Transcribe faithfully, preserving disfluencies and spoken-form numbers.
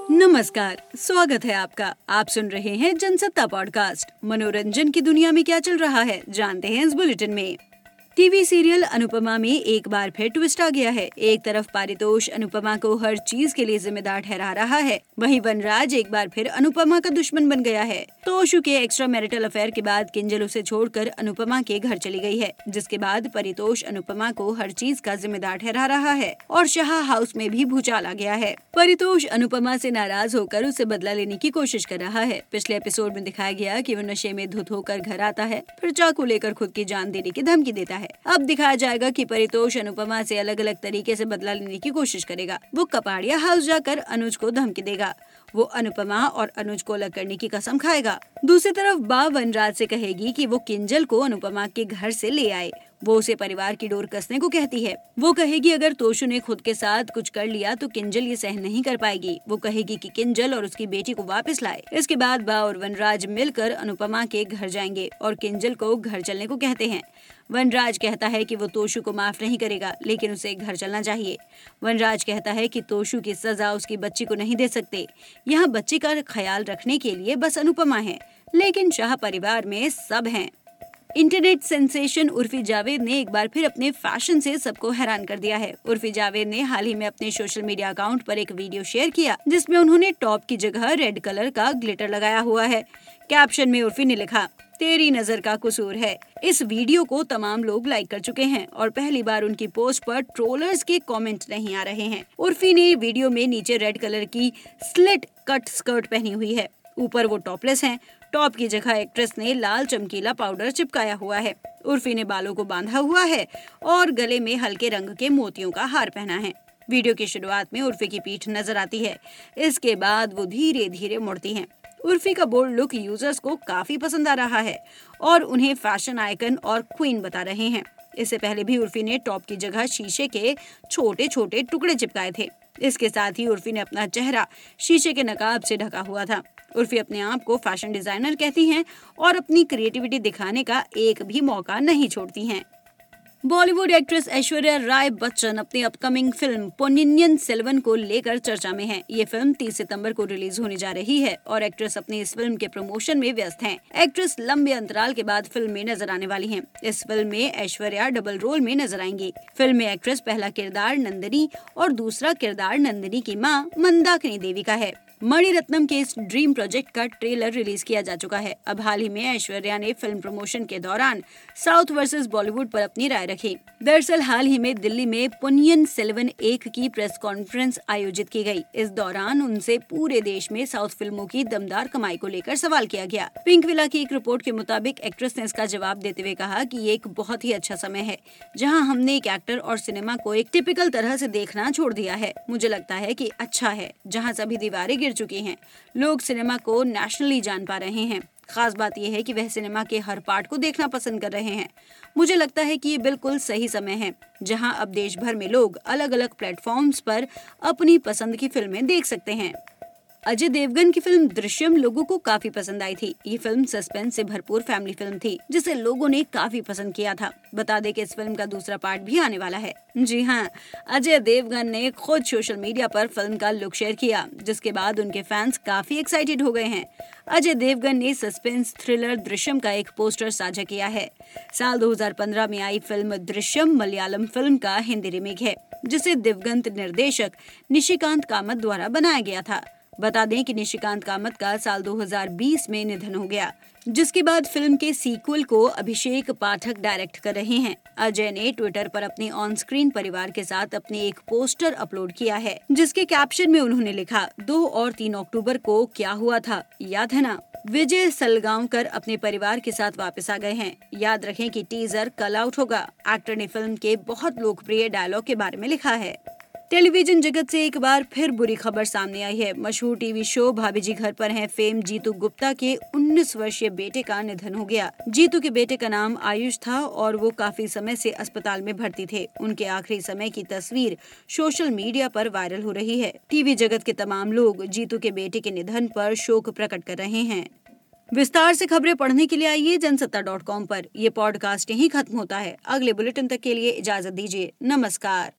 नमस्कार, स्वागत है आपका। आप सुन रहे हैं जनसत्ता पॉडकास्ट। मनोरंजन की दुनिया में क्या चल रहा है, जानते हैं इस बुलेटिन में। टीवी सीरियल अनुपमा में एक बार फिर ट्विस्ट आ गया है। एक तरफ पारितोष अनुपमा को हर चीज के लिए जिम्मेदार ठहरा रहा है, वहीं वनराज एक बार फिर अनुपमा का दुश्मन बन गया है। तोशु के एक्स्ट्रा मैरिटल अफेयर के बाद किंजल उसे छोड़कर अनुपमा के घर चली गई है, जिसके बाद परितोष अनुपमा को हर चीज का जिम्मेदार ठहरा रहा है और शाह हाउस में भी भूचाल आ गया है। परितोष अनुपमा से नाराज होकर उसे बदला लेने की कोशिश कर रहा है। पिछले एपिसोड में दिखाया गया कि वो नशे में धुत होकर घर आता है, फिर चाकू लेकर खुद की जान देने की धमकी देता है। अब दिखाया जाएगा कि परितोष अनुपमा से अलग अलग तरीके से बदला लेने की कोशिश करेगा। वो कपाड़िया हाउस जाकर अनुज को धमकी देगा। वो अनुपमा और अनुज को अलग करने की कसम खाएगा। दूसरी तरफ बा वनराज से कहेगी कि वो किंजल को अनुपमा के घर से ले आए। वो उसे परिवार की डोर कसने को कहती है। वो कहेगी अगर तोशु ने खुद के साथ कुछ कर लिया तो किंजल ये सहन नहीं कर पाएगी। वो कहेगी कि किंजल और उसकी बेटी को वापस लाए। इसके बाद बा और वनराज मिलकर अनुपमा के घर जाएंगे और किंजल को घर चलने को कहते हैं। वनराज कहता है कि वो तोशु को माफ नहीं करेगा, लेकिन उसे घर चलना चाहिए। वनराज कहता है कि तोशु की सजा उसकी बच्ची को नहीं दे सकते। यहाँ बच्ची का ख्याल रखने के लिए बस अनुपमा है, लेकिन शाह परिवार में सब हैं। इंटरनेट सेंसेशन उर्फी जावेद ने एक बार फिर अपने फैशन से सबको हैरान कर दिया है। उर्फी जावेद ने हाल ही में अपने सोशल मीडिया अकाउंट पर एक वीडियो शेयर किया, जिसमें उन्होंने टॉप की जगह रेड कलर का ग्लिटर लगाया हुआ है। कैप्शन में उर्फी ने लिखा, तेरी नजर का कसूर है। इस वीडियो को तमाम लोग लाइक कर चुके हैं और पहली बार उनकी पोस्ट पर ट्रोलर्स के कमेंट नहीं आ रहे हैं। उर्फी ने वीडियो में नीचे रेड कलर की स्लिट कट स्कर्ट पहनी हुई है, ऊपर वो टॉपलेस हैं। टॉप की जगह एक्ट्रेस ने लाल चमकीला पाउडर चिपकाया हुआ है। उर्फी ने बालों को बांधा हुआ है और गले में हल्के रंग के मोतियों का हार पहना है। वीडियो की शुरुआत में उर्फी की पीठ नजर आती है, इसके बाद वो धीरे धीरे मुड़ती हैं। उर्फी का बोल्ड लुक यूजर्स को काफी पसंद आ रहा है और उन्हें फैशन आइकन और क्वीन बता रहे हैं। इससे पहले भी उर्फी ने टॉप की जगह शीशे के छोटे छोटे टुकड़े चिपकाए थे। इसके साथ ही उर्फी ने अपना चेहरा शीशे के नकाब से ढका हुआ था। उर्फी अपने आप को फैशन डिजाइनर कहती हैं और अपनी क्रिएटिविटी दिखाने का एक भी मौका नहीं छोड़ती हैं। बॉलीवुड एक्ट्रेस ऐश्वर्या राय बच्चन अपनी अपकमिंग फिल्म पोन्नियिन सेल्वन को लेकर चर्चा में हैं। ये फिल्म तीस सितंबर को रिलीज होने जा रही है और एक्ट्रेस अपनी इस फिल्म के प्रमोशन में व्यस्त हैं। एक्ट्रेस लंबे अंतराल के बाद फिल्म में नजर आने वाली हैं। इस फिल्म में ऐश्वर्या डबल रोल में नजर आएंगी। फिल्म में एक्ट्रेस पहला किरदार नंदिनी और दूसरा किरदार नंदिनी की मां मंदाकिनी देवी का है। मणिरत्नम के इस ड्रीम प्रोजेक्ट का ट्रेलर रिलीज किया जा चुका है। अब हाल ही में ऐश्वर्या ने फिल्म प्रमोशन के दौरान साउथ वर्सेस बॉलीवुड पर अपनी राय रखी। दरअसल हाल ही में दिल्ली में पोन्नियिन सेल्वन एक की प्रेस कॉन्फ्रेंस आयोजित की गई। इस दौरान उनसे पूरे देश में साउथ फिल्मों की दमदार कमाई को लेकर सवाल किया गया। पिंक विला की एक रिपोर्ट के मुताबिक एक्ट्रेस ने इसका जवाब देते हुए कहा कि ये एक बहुत ही अच्छा समय है, जहां हमने एक एक्टर और सिनेमा को एक टिपिकल तरह से देखना छोड़ दिया है। मुझे लगता है कि अच्छा है, जहां सभी दीवारें गिर चुकी हैं, लोग सिनेमा को नेशनली जान पा रहे हैं। खास बात यह है कि वह सिनेमा के हर पार्ट को देखना पसंद कर रहे हैं। मुझे लगता है कि ये बिल्कुल सही समय है, जहां अब देश भर में लोग अलग अलग प्लेटफॉर्म्स पर अपनी पसंद की फिल्में देख सकते हैं। अजय देवगन की फिल्म दृश्यम लोगों को काफी पसंद आई थी। ये फिल्म सस्पेंस से भरपूर फैमिली फिल्म थी, जिसे लोगों ने काफी पसंद किया था। बता दें कि इस फिल्म का दूसरा पार्ट भी आने वाला है। जी हाँ, अजय देवगन ने खुद सोशल मीडिया पर फिल्म का लुक शेयर किया, जिसके बाद उनके फैंस काफी एक्साइटेड हो गए हैं। अजय देवगन ने सस्पेंस थ्रिलर दृश्यम का एक पोस्टर साझा किया है। साल दो हज़ार पंद्रह में आई फिल्म दृश्यम मलयालम फिल्म का हिंदी रीमेक है, जिसे दिवंगत निर्देशक निशिकांत कामत द्वारा बनाया गया था। बता दें कि निशिकांत कामत का साल दो हज़ार बीस में निधन हो गया, जिसके बाद फिल्म के सीक्वल को अभिषेक पाठक डायरेक्ट कर रहे हैं। अजय ने ट्विटर पर अपने ऑन स्क्रीन परिवार के साथ अपने एक पोस्टर अपलोड किया है, जिसके कैप्शन में उन्होंने लिखा, दो और तीन अक्टूबर को क्या हुआ था, याद है ना? विजय सलगांवकर अपने परिवार के साथ वापस आ गए हैं। याद रखें कि टीजर कल आउट होगा। एक्टर ने फिल्म के बहुत लोकप्रिय डायलॉग के बारे में लिखा है। टेलीविजन जगत से एक बार फिर बुरी खबर सामने आई है। मशहूर टीवी शो भाभी जी घर पर हैं फेम जीतू गुप्ता के उन्नीस वर्षीय बेटे का निधन हो गया। जीतू के बेटे का नाम आयुष था और वो काफी समय से अस्पताल में भर्ती थे। उनके आखिरी समय की तस्वीर सोशल मीडिया पर वायरल हो रही है। टीवी जगत के तमाम लोग जीतू के बेटे के निधन पर शोक प्रकट कर रहे हैं। विस्तार से खबरें पढ़ने के लिए आइए जनसत्ता डॉट कॉम पर। ये पॉडकास्ट यहीं खत्म होता है। अगले बुलेटिन तक के लिए इजाजत दीजिए। नमस्कार।